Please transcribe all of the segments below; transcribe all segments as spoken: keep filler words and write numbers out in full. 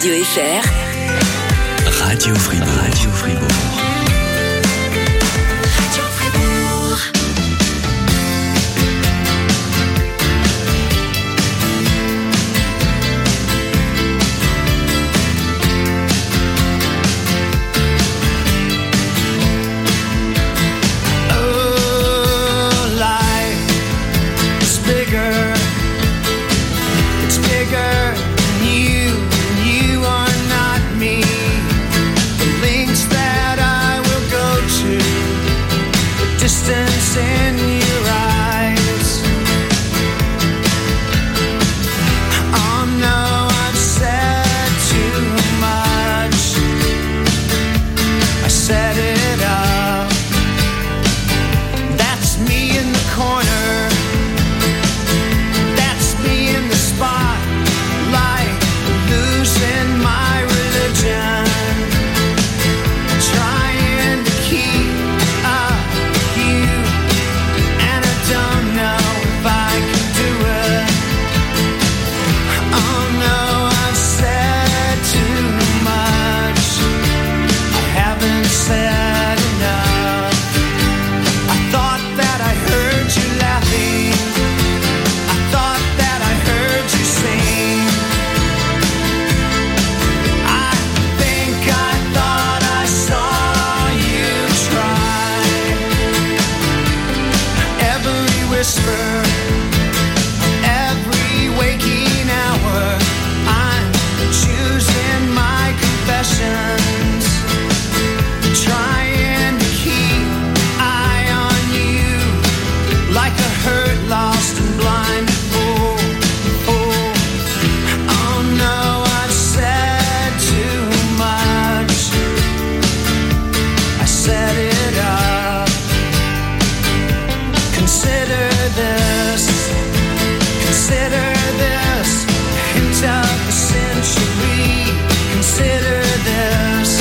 Radio F R. Radio Fribourg. Radio Fribourg. Radio Fribourg. Distance in your eyes. Oh no, I've said too much. I set it up. That's me in the corner. That's me in the spotlight, losing my religion. Trying to keep up. Said enough. I thought that I heard you laughing. I thought that I heard you sing. I think I thought I saw you try. Every whisper, every waking hour, I'm choosing my confessions. Trying to keep eye on you like a hurt, lost and blind fool. Oh, oh no, I've said too much. I set it up. Consider this, consider this, hint of the century. Consider this.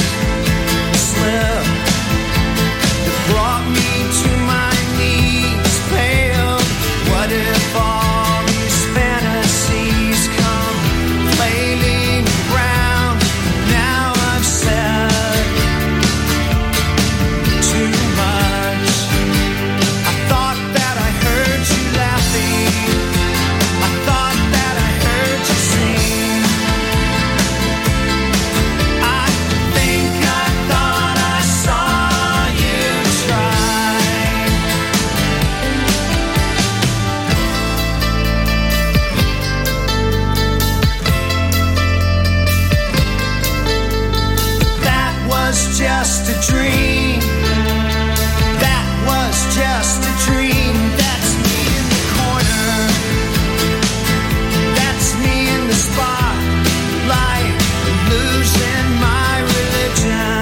That brought me to my knees, pale. What if all these fantasies come flailing around? Now I've said too much. I thought that I heard you laughing. I thought that I heard you sing. I think I thought I saw you try. That was just a dream. That was just a dream. That's me in the corner. That's me in the spotlight, losing my religion.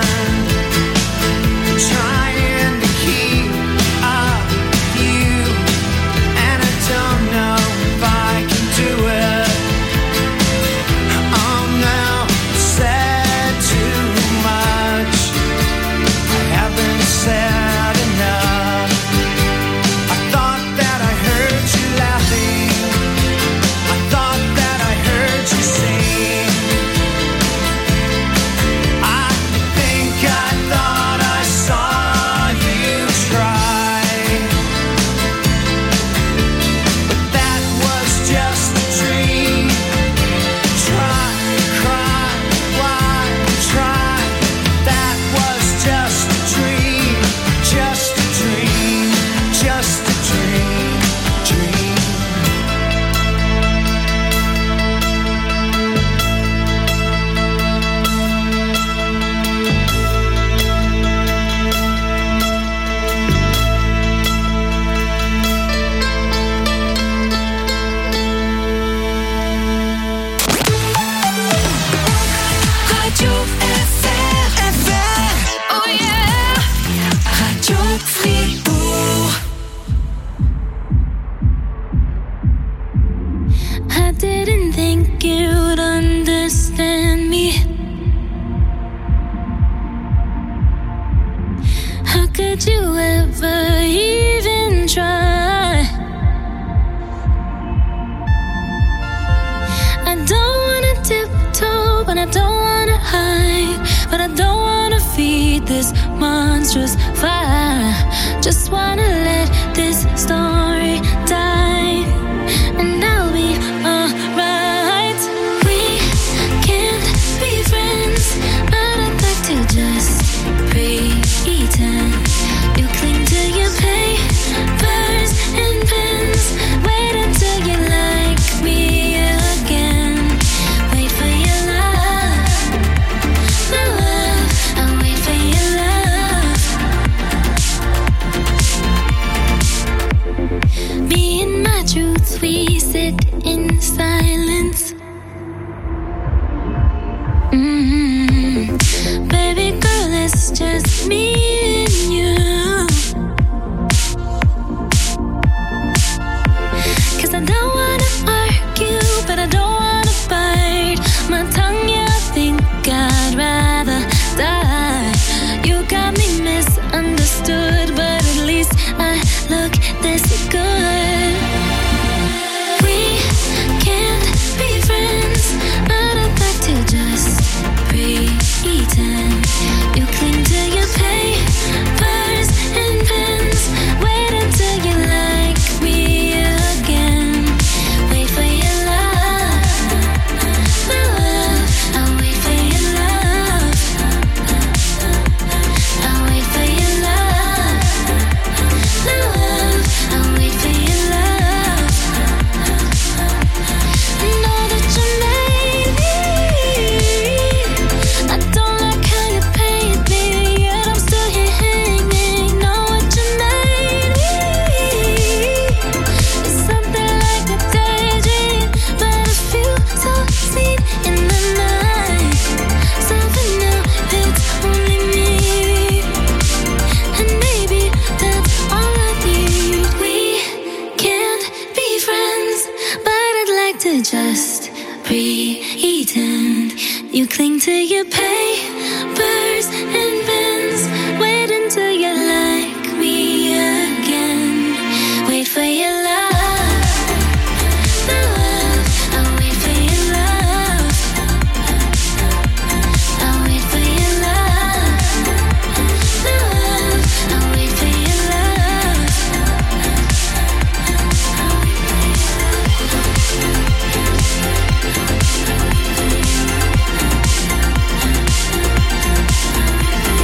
Trying to keep up with you, and I don't know if I can do it. Oh no, said too much. I haven't said enough. I thought that I heard you laughing. I thought that I heard you sing. I think I thought I saw you try. But that was just a dream. Try, cry, why try? That was just a dream. Just a dream. Just a dream. Dream. Radio F R. F R. Oh yeah. Radio Fribourg. I didn't think you'd understand me. How could you ever even try? I don't wanna tiptoe, but I don't wanna hide, but I don't wanna feed this monstrous fire. Just wanna let this story die, and I'll be alright. We can't be friends, but I'd like to just pretend. You cling to your papers and pens. Wait until you like me again. Wait for your love, my love. I'll wait for your love. Me and my truth, we sit in silence. Mm-hmm. Baby girl, it's just me and you. 'Cause I don't wanna argue, but I don't wanna bite my tongue. Yeah, I think I'd rather die. You got me misunderstood, but at least I look this good. We can't be friends, but I'd like to just pretend. You cling to your papers and pens. Wait until you like me again. Wait for your love, my love. I'll wait for your love. I'll wait for your love, my love. I'll wait for your love. Know that you made me. I don't like how you paid me, yet I'm still here hanging. Know what you made me. It's something like a daydream, but I feel so seen in the night. Something new, it's only me, and maybe that's all I need. We can't be friends, but I'd like to just pretend. You cling to your papers and pens. Wait until you like me again. Wait for your love, my love. I'll wait for your love. I'll wait for your love, my love. I'll wait for your love. I'll wait for your love.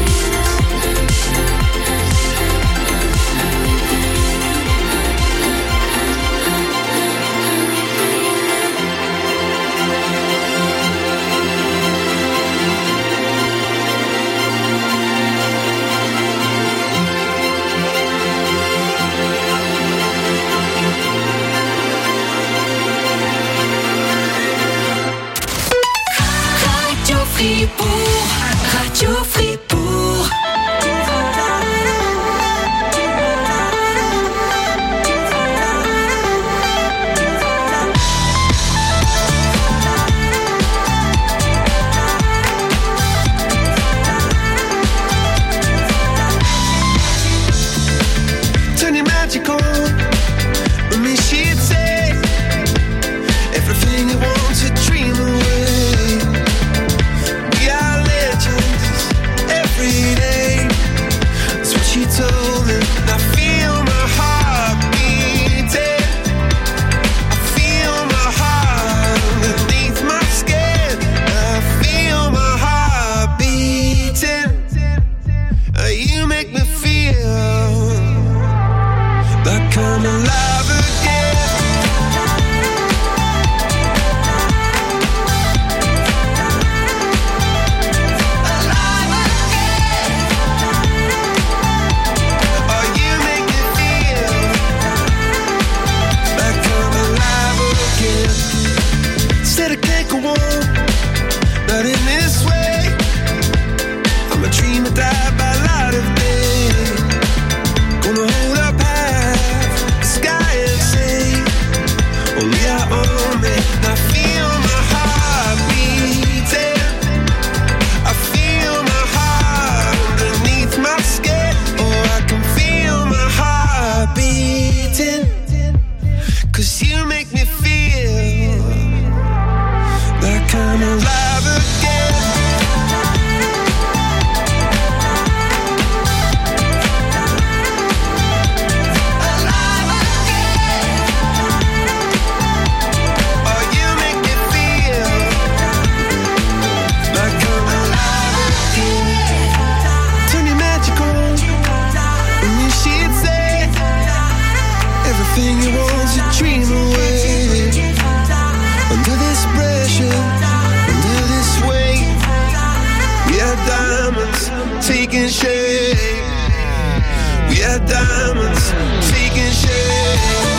everything you want to dream away. Under this pressure, under this weight, we are diamonds taking shape. We are diamonds taking shape.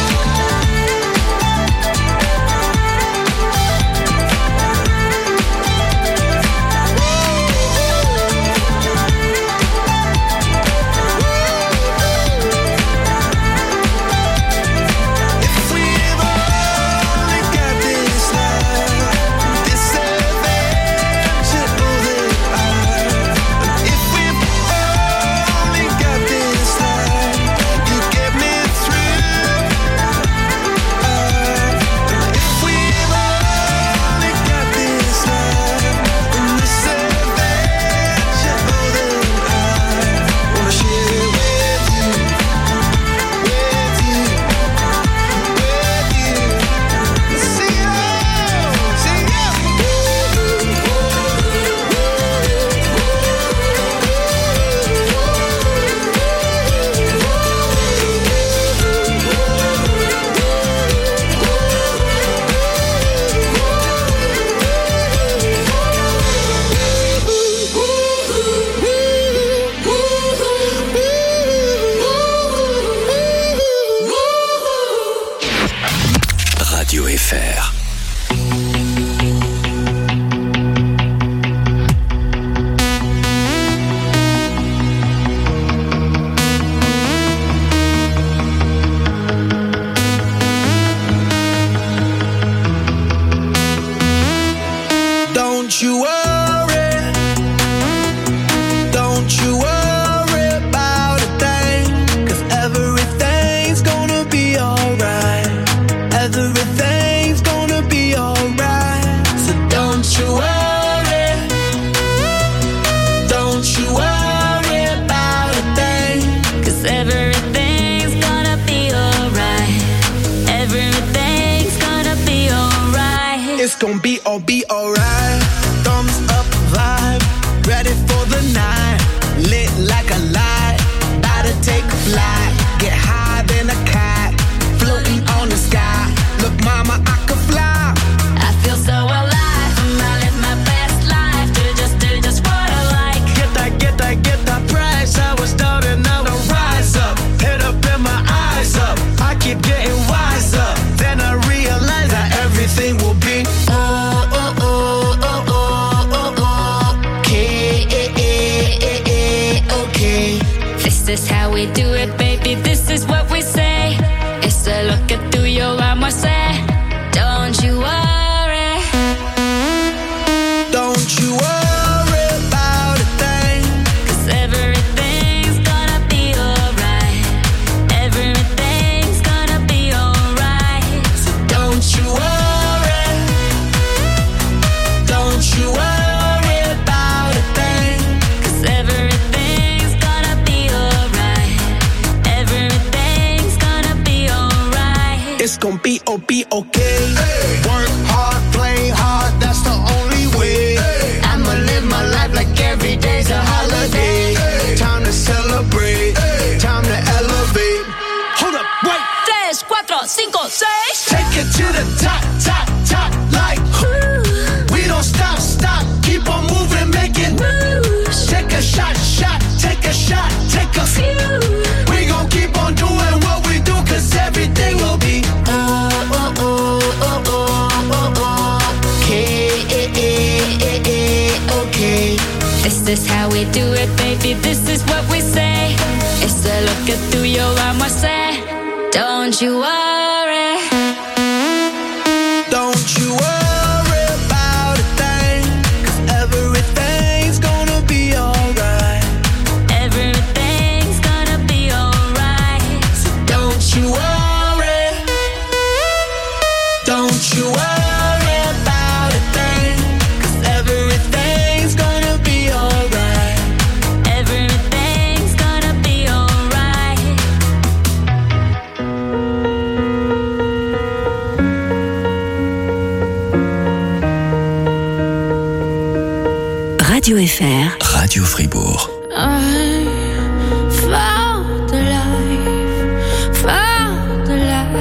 Radio F R. Radio Fribourg. I found the life, found the life.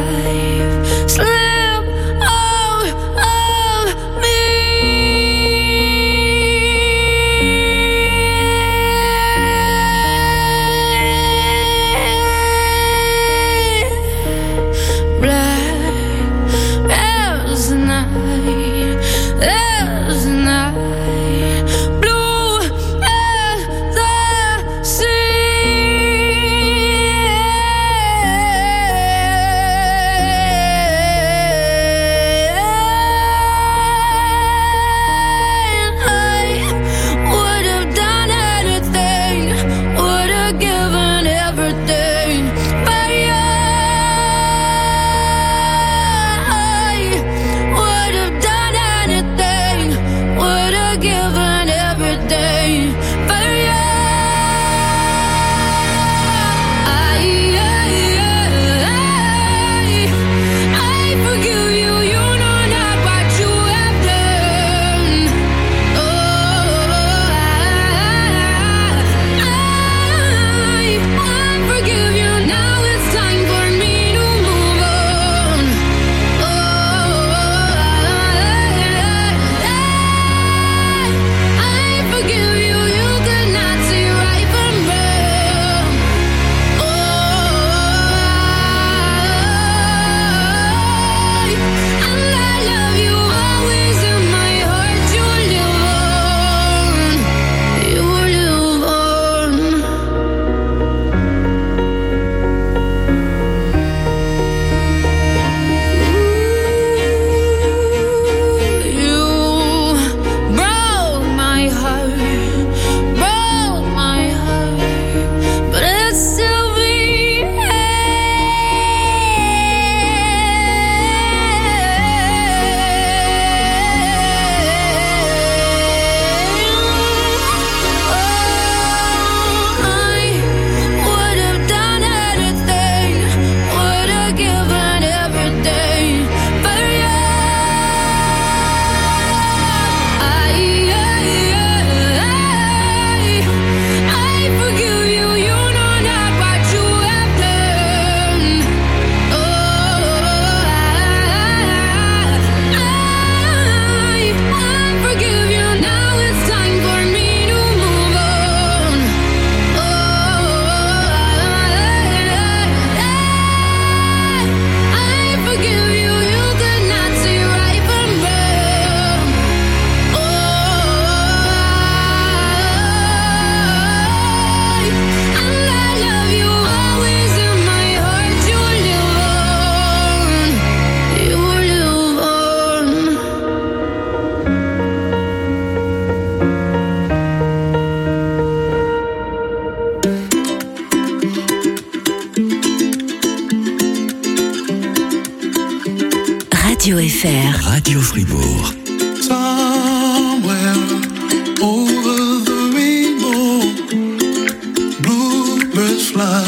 Radio F R. Radio Fribourg. Somewhere over the rainbow, bluebirds fly,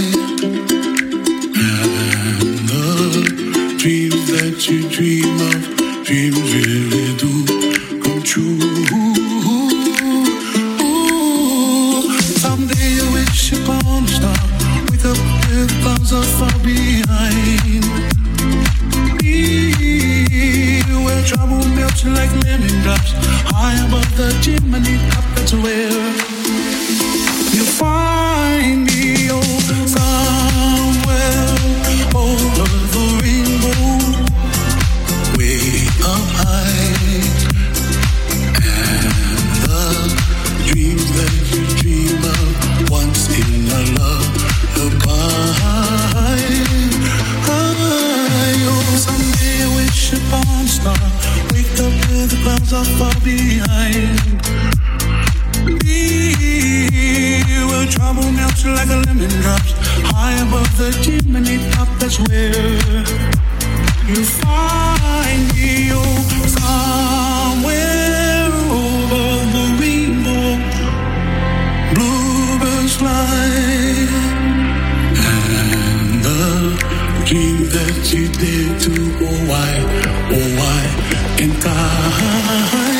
and the dreams that you dream of, dreams really do come true. Ooh, someday you wish upon a star, wake up with clouds are far behind. Where trouble melts like lemon drops, high above the chimney top, that's where you find me. Oh, somewhere over the rainbow, way up high, and the dreams that you dream of once in a lullaby. Oh, someday I wish upon a star, wake up with the clouds are far behind. We will trouble melts like a lemon drops, high above the chimney top, that's where you find me. Oh, somewhere over the rainbow, bluebirds fly, and the dream that you did to, oh why, oh why can't I?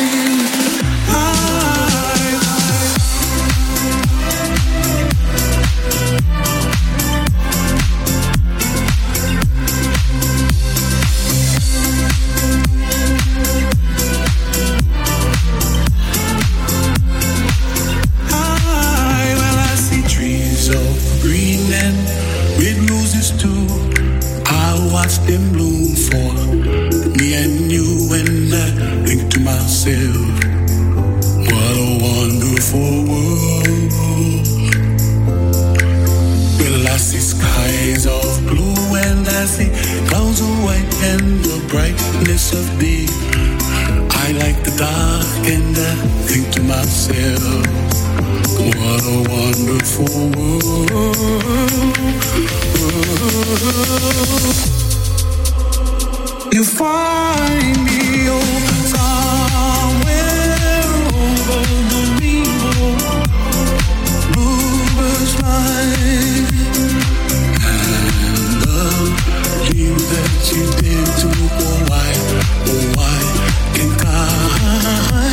Watch them bloom for me and you, and I think to myself, what a wonderful world. Well, I see skies of blue and I see clouds of white and the brightness of day. I like the dark and I think to myself, what a wonderful world. world. You find me, oh, somewhere over the rainbow, bluebirds fly, and the dream that you did to, oh why, oh why can't I?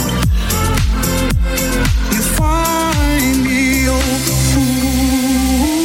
You find me, oh, ooh.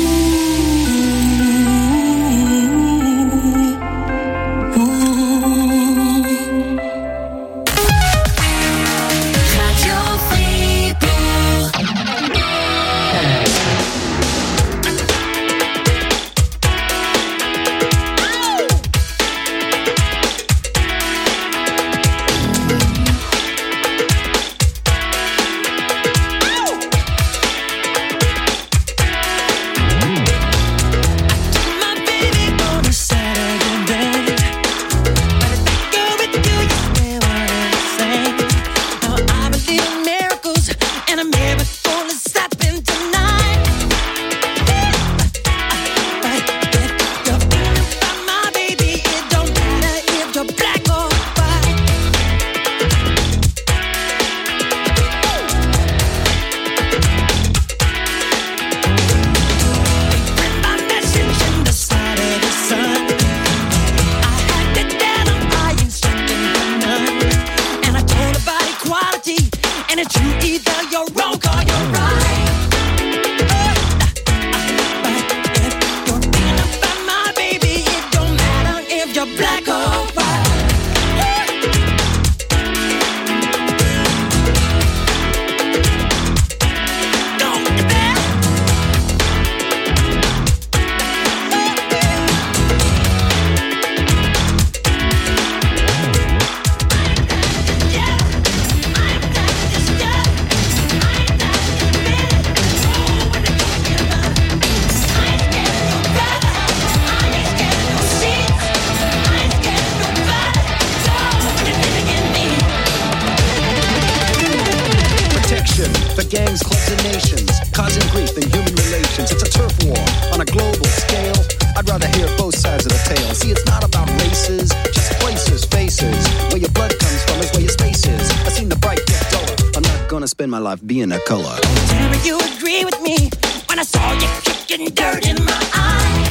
spend my life being a color. Tell me you agree with me when I saw you kicking dirt in my eye.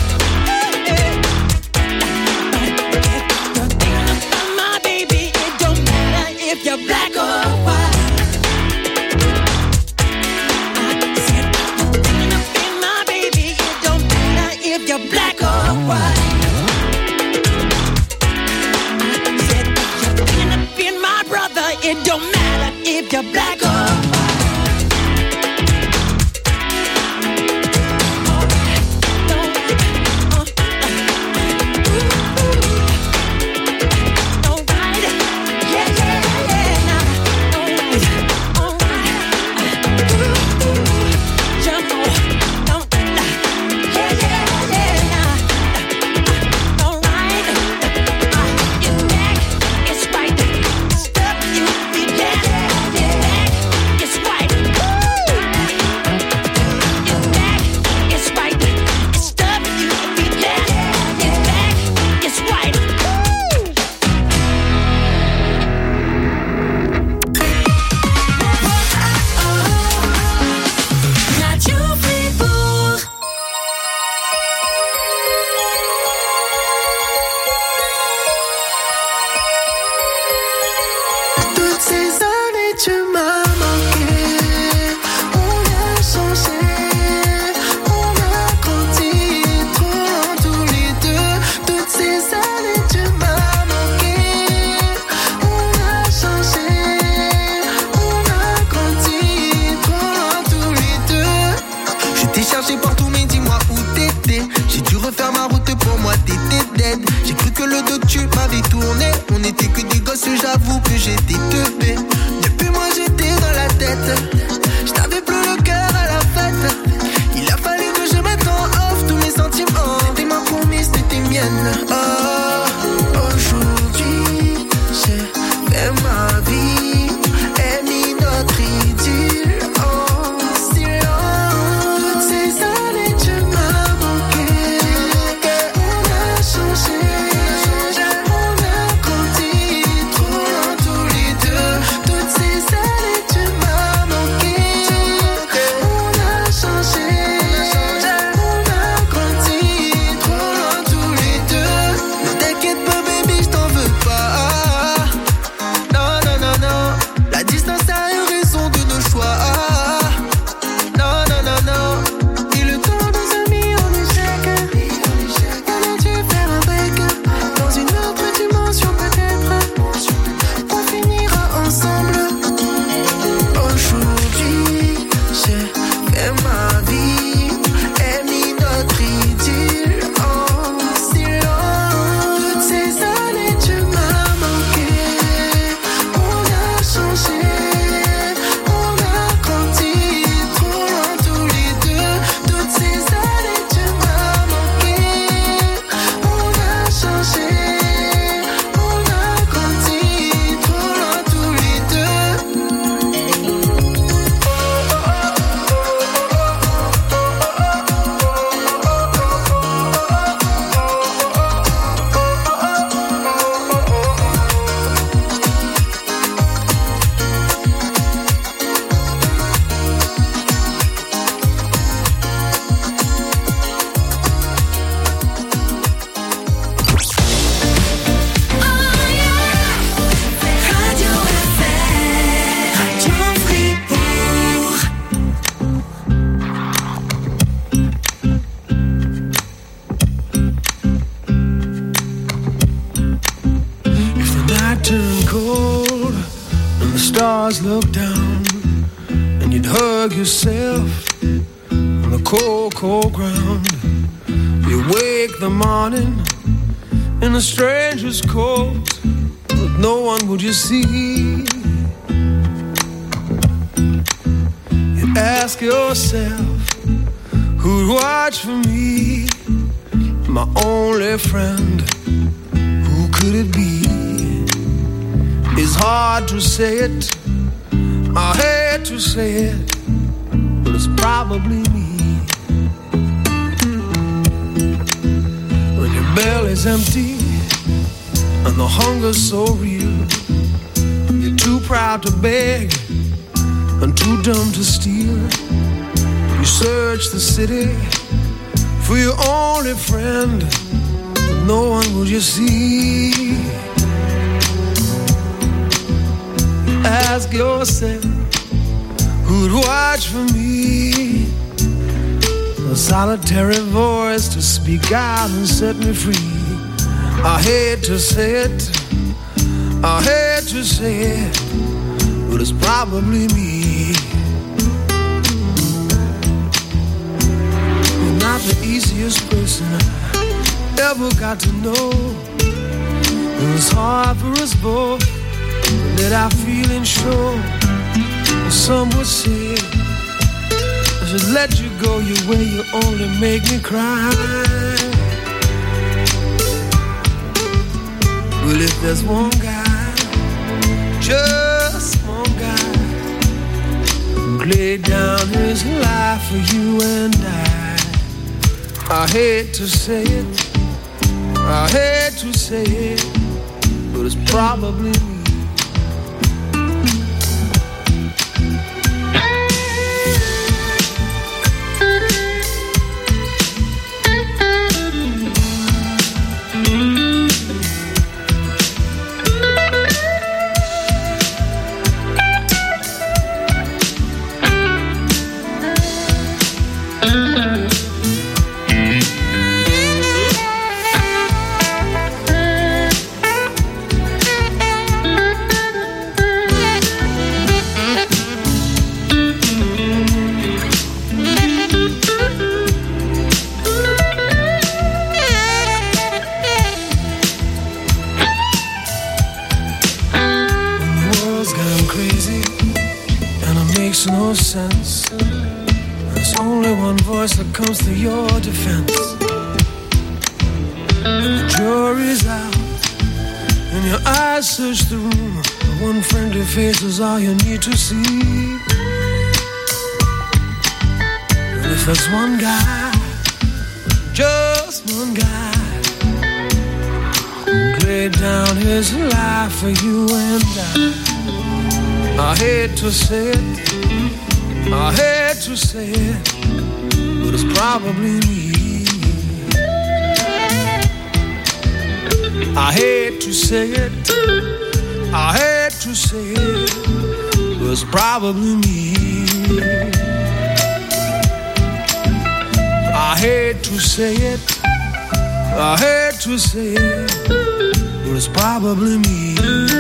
You're thinking about my baby. It don't matter if you're black or white. I said you're thinking about my baby. It don't matter if you're black or white. It don't matter if you're black or white. Look down and you'd hug yourself on the cold, cold ground. You wake the morning in a stranger's coat, but no one would you see. You ask yourself, who'd watch for me? My only friend, who could it be? It's hard to say it, I hate to say it, but it's probably me. When your belly's empty and the hunger's so real, you're too proud to beg, and too dumb to steal. You search the city for your only friend, but no one will you see. Ask yourself, who'd watch for me? A solitary voice to speak out and set me free. I hate to say it, I hate to say it, but it's probably me. You're not the easiest person I ever got to know. It was hard for us both that I feel and show. Some would say I should let you go your way, you only make me cry. Well, if there's one guy, just one guy, who laid down his life for you and I, I hate to say it, I hate to say it, but it's probably me. No sense. There's only one voice that comes to your defense. The jury's out and your eyes search the room. One friendly face is all you need to see. And if there's one guy, just one guy, who laid down his life for you and I, I hate to say it, I hate to say it, but it's probably me. I hate to say it, I hate to say it, but it's probably me. I hate to say it, I hate to say it, but it's probably me.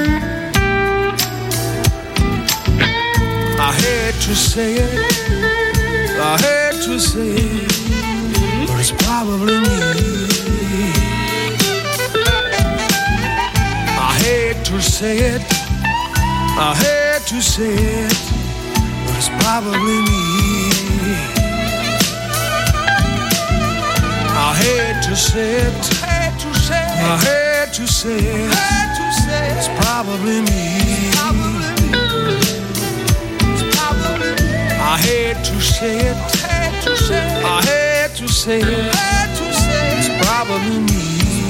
I hate to say it, I hate to say it, but it's probably me. I hate to say it, I hate to say it, but it's probably me. I hate to say it, I hate to say it, it's probably me. I hate to say it, I hate to say it, it's probably me.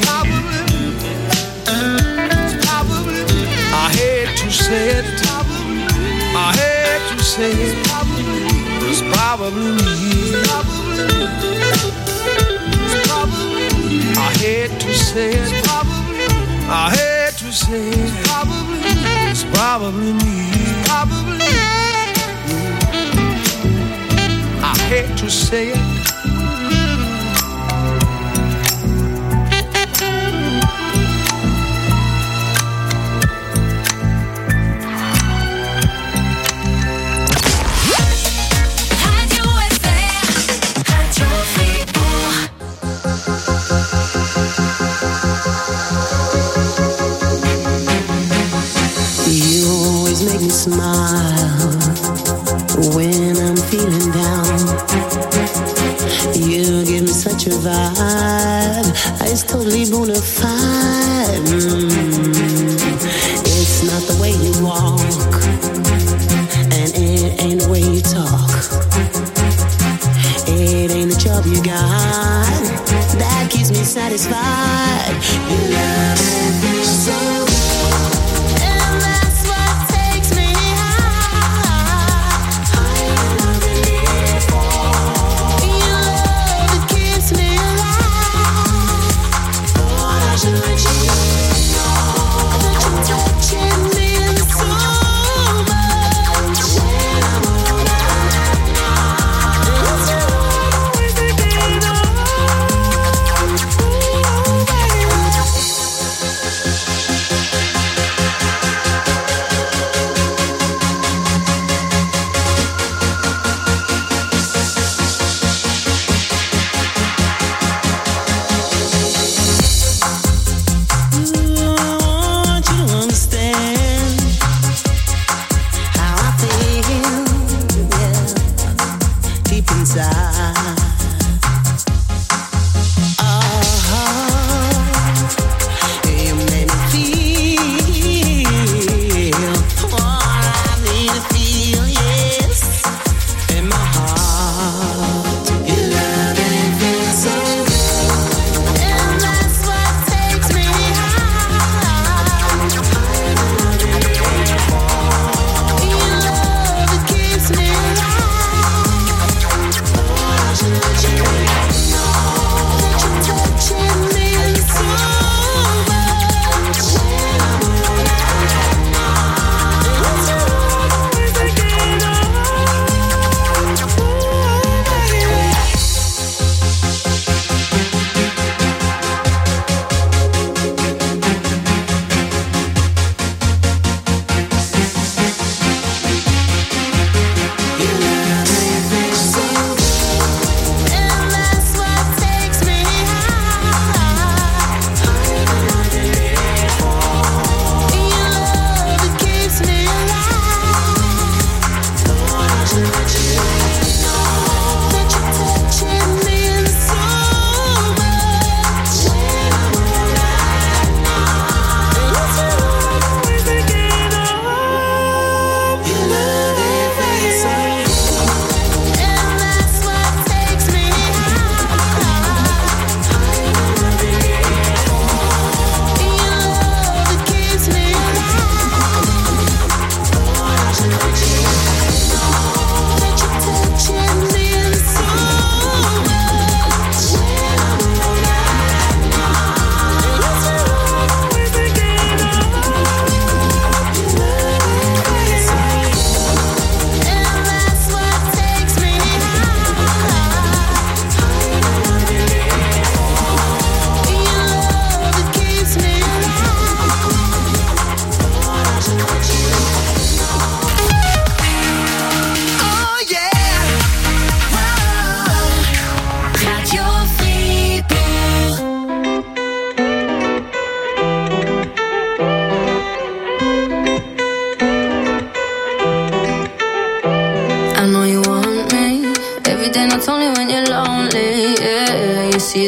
I hate to say it, I hate to say it, it's probably me. I hate to say it, I hate to say it, it's probably me. I hate to say it. You always make me smile when I'm feeling down. You give me such a vibe, it's totally bona fide. Mm. It's not the way you walk, and it ain't the way you talk. It ain't the job you got that keeps me satisfied. You love me so. And that's what takes me high.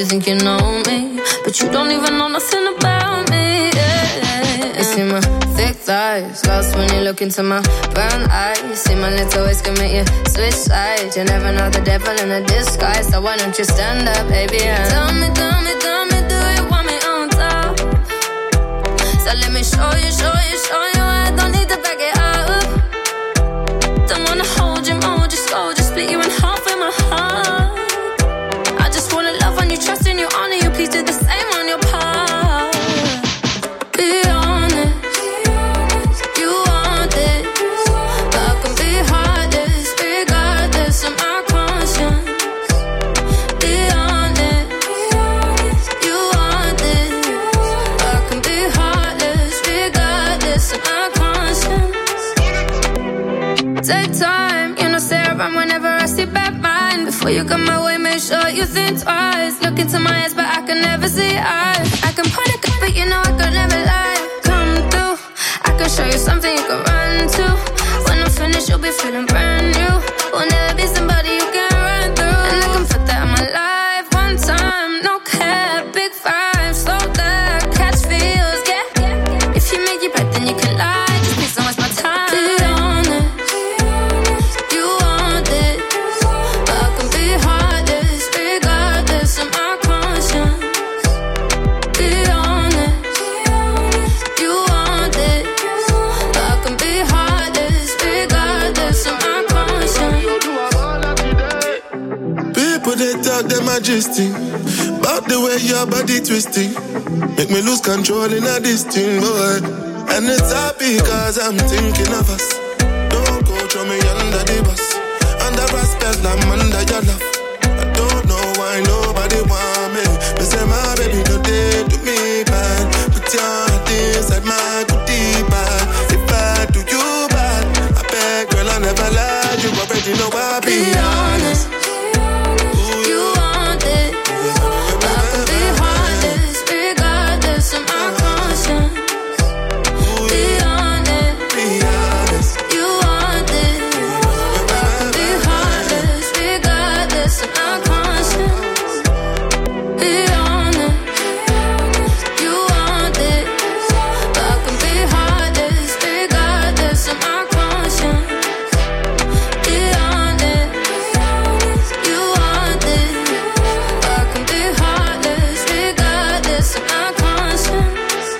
you think you know me, but you don't even know nothing about me. Yeah. You see my thick thighs, lost when you look into my brown eyes. See my little ways can make you switch sides. You never know the devil in a disguise, so why don't you stand up, baby? And tell me, tell me, tell me, do you want me on top? So let me show you, show you, show you. I don't need to back it up. Don't wanna hold you, mold you, scold you, split you in half with my heart. I just wanna love on you, trust in you, honor you. Please do the same on your part. Be honest, you want this, but I can be heartless, regardless of my conscience. Be honest, you want this, but I can be heartless, regardless of my conscience. Take time, you know, stay around whenever I see bad mind. Before you come my way, make sure you think twice. Look into my eyes, but I can never see eyes. I can point a gun, but you know I could never lie. Come through, I can show you something you can run to. When I'm finished, you'll be feeling brand new. Will never be somebody you can run through. And I can put that in my life one time, no cap, big five, slow that, catch feels, yeah. If you make your bet, then you can lie. Just please don't waste my time. Be honest, you want this, but I can be heartless, regardless of my conscience. Be honest, you want this, but I can be heartless, regardless of my conscience. People they talk them majesty about the way your body twisting, make me lose control in a this thing, boy. And it's happy cause I'm thinking of us. Don't go throw me under the bus, under respect I'm under your love. I don't know why nobody want me. They say my baby no day to me bad. Put your heart inside my goodie bag. If I do you bad, I beg girl I never lie. You already know I be Be honest, you want it, but I can be heartless, regardless of my conscience. Be honest, be honest. you want it, but I can be heartless, regardless of my conscience. Be honest, you want it, but I can be heartless, regardless of my conscience. Be honest, you want it, but I can be heartless, regardless of my conscience.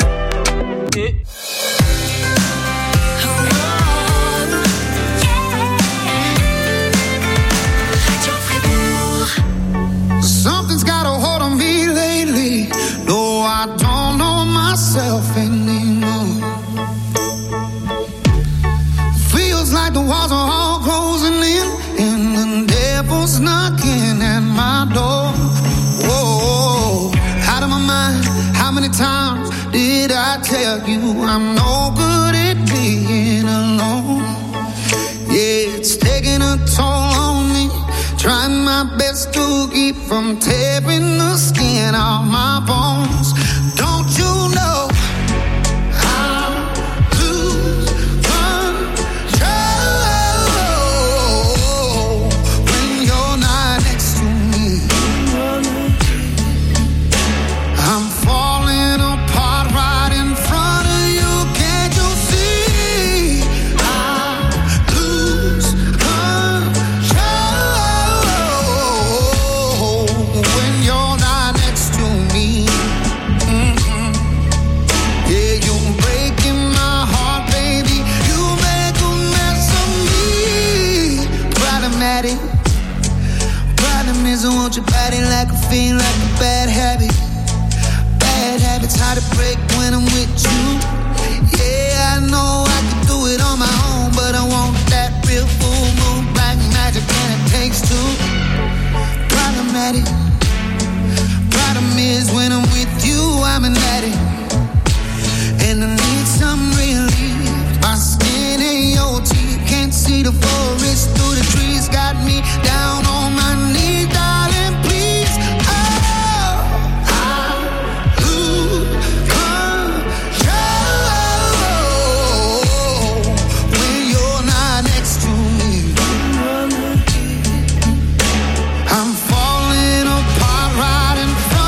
Something's got a hold on me lately. No, I don't know myself anymore. Feels like the walls are all closing in, and the devil's knocking at my door. Whoa, out of my mind. How many times did I tell you I'm no good at being alone? Yeah, it's taking a toll on me. Trying my best to keep from tearing the skin off my bones. Don't you know I lose control when you're not next to me? I'm falling apart right in front of you. Can't you see? I lose control when you're not next to me. Mm-hmm. Yeah, you're breaking my heart, baby. You make a mess of me. Problematic. Problem is I want your body like a fiend, like a bad habit. Bad habits hard to break when I'm with you. Yeah, I know I can do it on my own, but I want that real full moon black magic, and it takes two. Problematic. Problem is when I'm with you, I'm an addict, and I need some relief. My skin ain't your teeth, can't see the forest through the trees. Got me down on my knees, darling, please. Oh, I lose control when you're not next to me. I'm falling apart right in front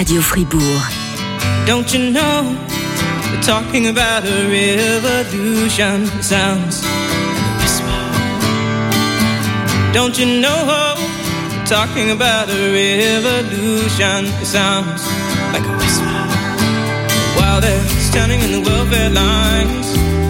Radio Fribourg. Don't you know, we're talking about a revolution. It sounds like a whisper. Don't you know, we're talking about a revolution. It sounds like a whisper. While they're standing in the welfare lines,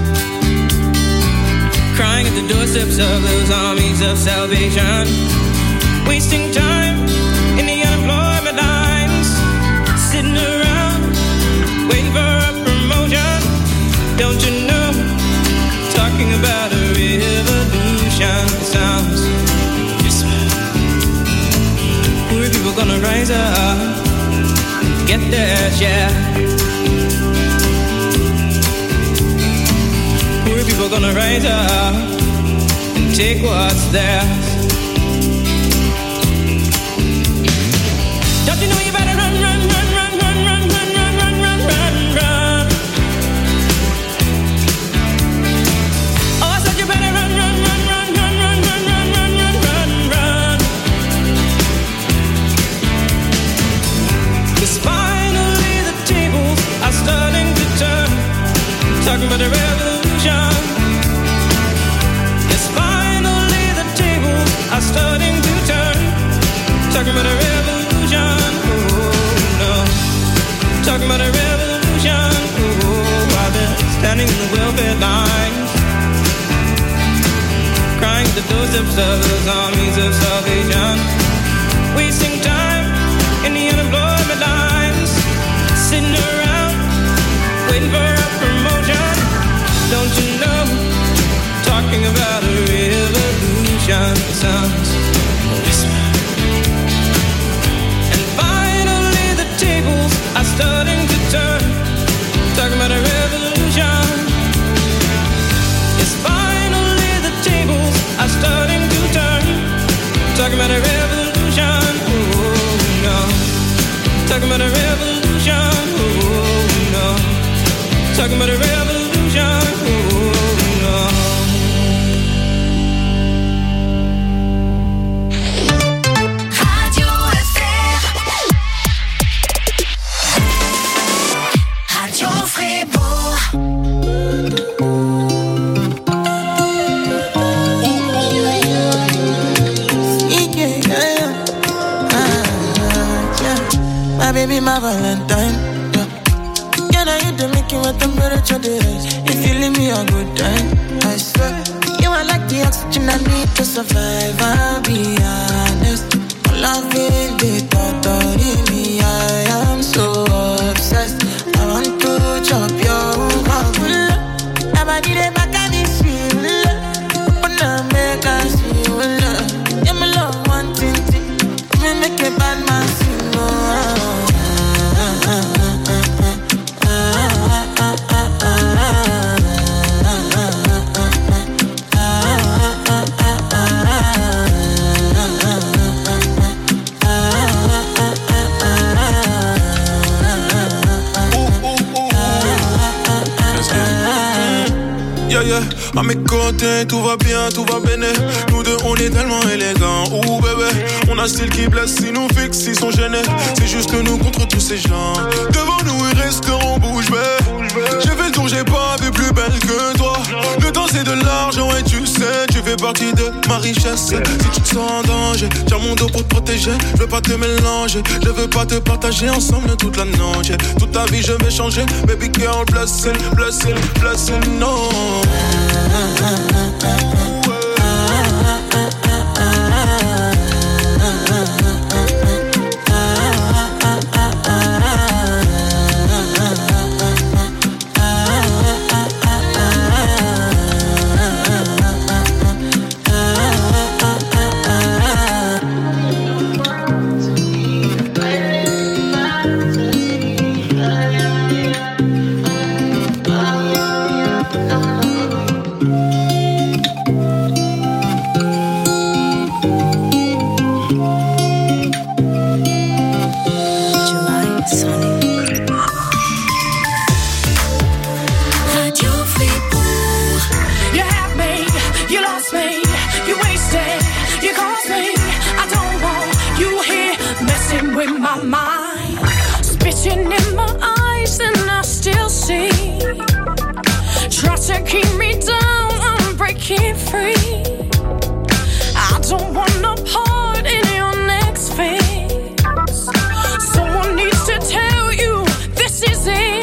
crying at the doorsteps of those armies of salvation, wasting time in the unemployment lines, sitting around waiting for a promotion. Don't you know, talking about a revolution. It sounds whisper. Poor people gonna rise up and get their share. Poor people gonna rise up and take what's theirs. Don't you know you better run, run, run, run, run, run, run, run, run, run, run, run. Oh, I said you better run, run, run, run, run, run, run, run, run, run, run, run. 'Cause finally the tables are starting to turn. Talking about a revolution. Yes, finally the tables are starting to turn. Talking about a revolution. Oh no. Talking about a revolution. Oh, while they're standing in the welfare lines, crying at the doorsteps of those armies of salvation, wasting time in the unemployment lines, sitting around waiting for a promotion. Don't you know, talking about a revolution. It sounds like a whisper. And finally the tables are starting to turn. Talking about a revolution. Yes, finally the tables are starting to turn. Talking about a revolution. Oh no. Talking about a revolution. Oh no. Talking about a revolution. Oh no. Radio F R. Radio Fribourg. Yeah, yeah, yeah. Ah, yeah. My baby, my Valentine. Yeah, now you do make it with temperature days. If you leave me a good time, I swear. You are like the oxygen I need to survive. I'll be honest. Loving the thought of me, I am so obsessed. I want to chop your heart. I'm need a back and it's you. But now make us see you. Yeah, my love, one thing. Me make a bad man sing. Oh, Yeah, yeah, à mes côtés, tout va bien, tout va bene. Nous deux, on est tellement élégants. Ouh, bébé, on a style qui blesse, si nous fixe, ils sont gênés. C'est juste nous contre tous ces gens. Devant nous, ils resteront bouche bée. J'ai fait le tour, j'ai pas vu plus belle que toi. Le temps, c'est de l'argent, et tu sais, tu fais partie de ma richesse. Si tu te sens en danger, tiens mon dos pour te protéger. Je veux pas te mélanger, je veux pas te partager ensemble toute la nuit. Toute ta vie, je vais changer. Baby girl, blessing, blessing, blessing, no. Looking in my eyes and I still see. Try to keep me down, I'm breaking free. I don't want no part in your next phase. Someone needs to tell you this is it.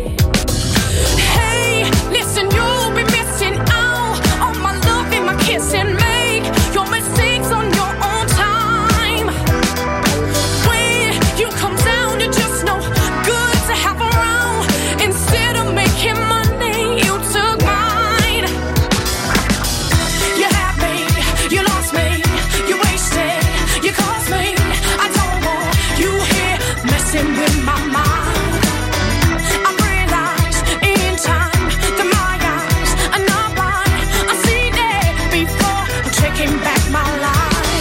Hey, listen, you'll be missing out on my love and my kiss and make your mistakes on your own time. When you come down, you're just no good to have around. Instead of making money, you took mine. You had me, you lost me, you wasted, you cost me. I don't want you here messing with my mind. I realize in time that my eyes are not blind. I've seen it before, I'm taking back my life.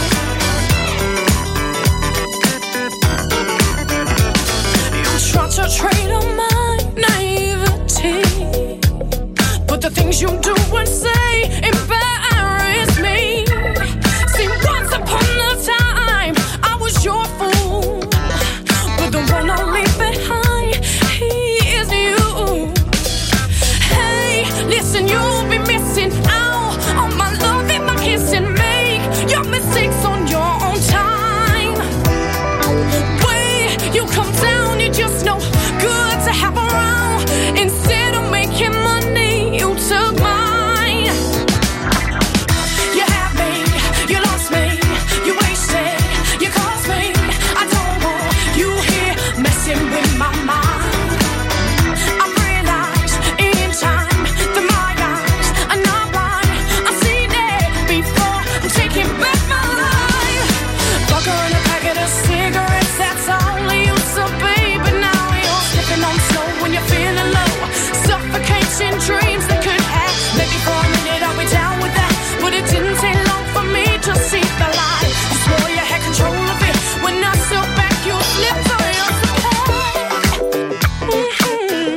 You try to trade on my naivety, but the things you do and say embarrass me. See, once upon a time, I was your fool, but the one I leave behind, he is you. Hey, listen, you'll be missing out on my love and my kiss and make your mistakes on your own time. When you come down, you're just no good to have around. Instead of making money, you took mine. You had me, you lost me, you wasted, you cost me. I don't want you here messing with my mind. I realize in time that my eyes are not blind. I've seen it before, I'm taking back my life. Bucker and a packet of cigarettes, that's all I used to be. But now you're slipping on slow when you're feeling low. Suffocating dreams that could have. Maybe for a minute I'll be down with that, but it didn't take long for me to see the light. You swore you had control of it. When I stood back, you slipped on your support. Mm-hmm.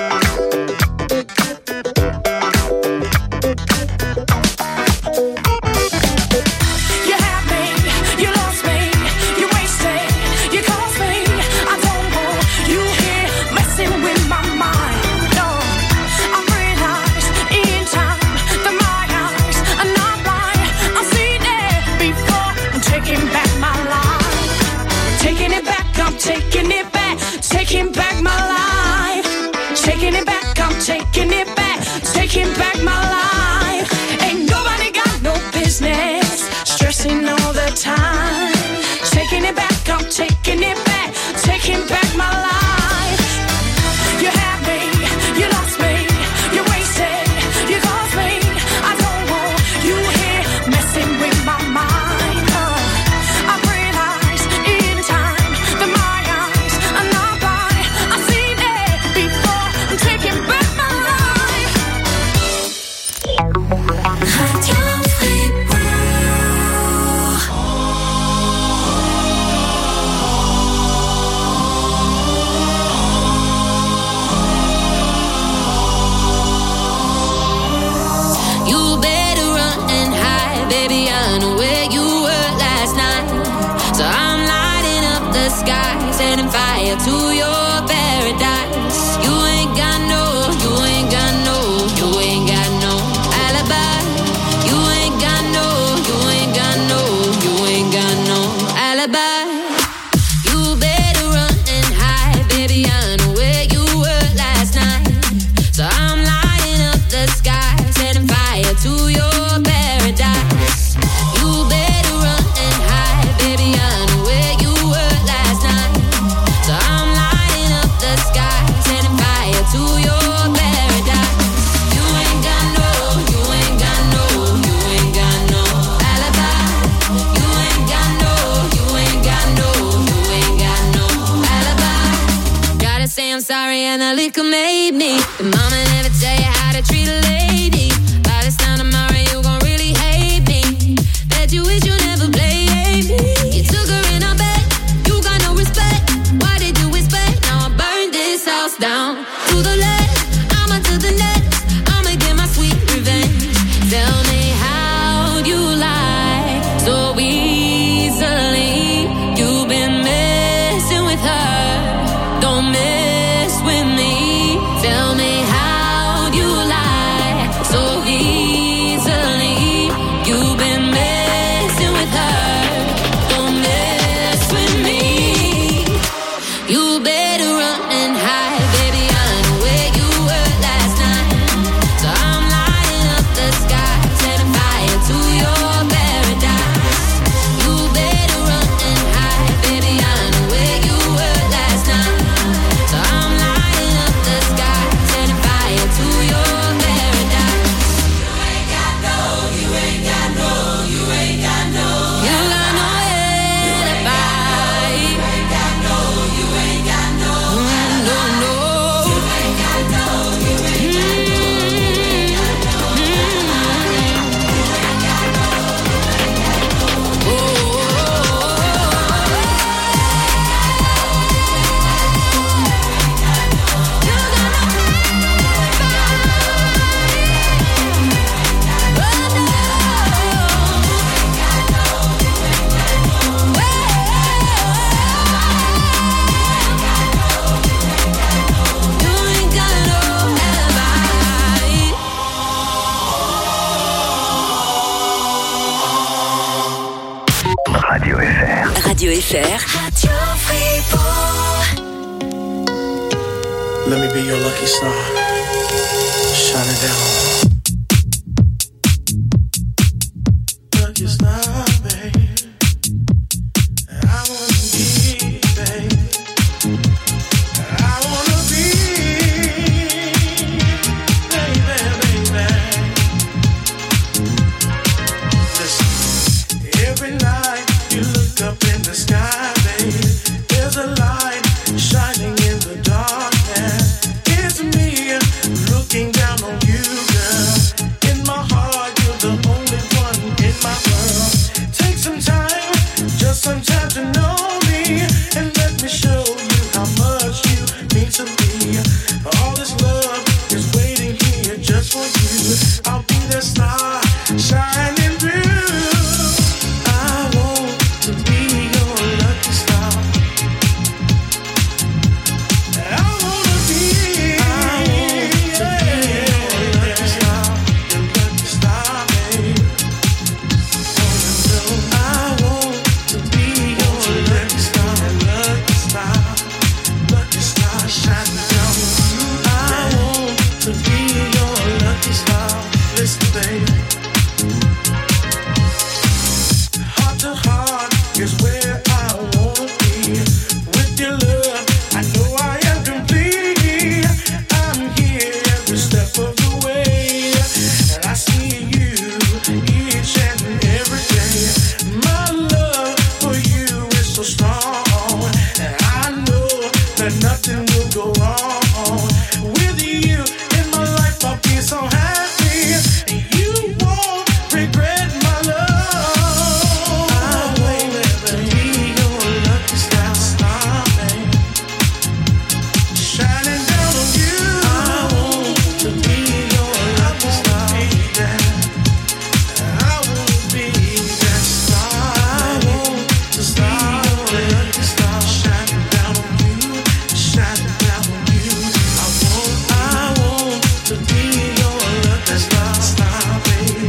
You had me, you lost me, you wasted, you cost me. I don't want you here messing with my mind. No, I realize in time that my eyes are not blind. I've seen it before, I'm taking back my life. Taking it back, I'm taking it back. Taking back my life. Taking it back, I'm taking it back. Taking back my life. Ain't nobody got no business stressing all the time. Taking it back, I'm taking it back. Taking back my life. You had me, you lost me, you wasted, you cost me. I don't want you here messing with my mind. Uh, I realize in time that my eyes are not blind. I've seen it before, I'm taking back my life. Radio Fribourg. You better run and hide, baby. I know where you were last night. So I'm lighting up the sky, setting fire to your paradise. You ain't got no, you ain't got no, you ain't got no alibi. You ain't got no, you ain't got no, you ain't got no alibi. You better run and hide, baby. I know where you were last night. So I'm lighting up the sky, setting fire to your paradise. You better run and hide, baby. I know where you were last night. So I'm lighting up the sky, setting fire to your paradise. You ain't got no, you ain't got no, you ain't got no alibi. You ain't got no, you ain't got no, you ain't got no alibi. Gotta say I'm sorry and the liquor made me. The mama never tell you how to treat a lady. By this time tomorrow you gon' really hate me. Bet you wish you never played me. You took her in a bed, you got no respect. Why did you expect? Now I burned this house down. To the left, I'ma to the next. I'ma get my sweet revenge. Tell me how you lie so easily. You've been messing with her. Don't F R. Radio Fribourg. Let me be your lucky star. Shine it down. Lucky star, baby. I wanna be, baby. I wanna be, baby, baby. Listen, every night you look up in the sky, baby. There's a light shining in the darkness. It's me looking down on you, girl. In my heart, you're the only one in my world. Take some time, just some time to know me, and let me show you how much you mean to me. All this love is waiting here just for you. I'll be the star shining through. I want to be your lucky star. I wanna be, I want to be your lucky star, your lucky star, baby. I want to be your lucky star, lucky star, lucky star shining down on you. I want to be your lucky star. Listen, baby. Heart to heart is where I wanna be. With your love, I know I am complete. I'm here every step of the way, and I see you each and every day. My love for you is so strong, and I know that nothing will go wrong. With you in my life, I'll be so happy. You won't regret my love. I want to be your lucky star, star, baby. Shining down on you. I want to be your lucky star, baby. I want to be that star. I want to be your lucky star, shining down on you, shining down on you. I want, I want to be your lucky star, star, baby.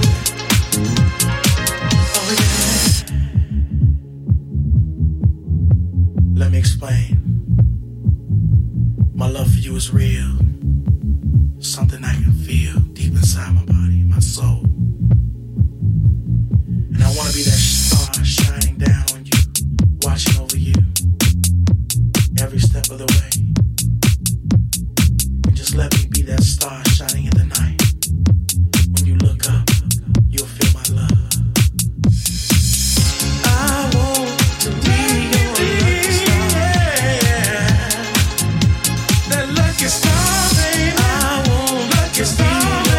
Oh yeah. Let me explain. My love for you is real. Something I can feel deep inside my body, my soul. And I want to be that star shining down on you, watching over you every step of the way. And just let me be that star shining in the night. When you look up, you'll feel my love. I want to be your lucky star. That lucky star, baby. I want lucky star.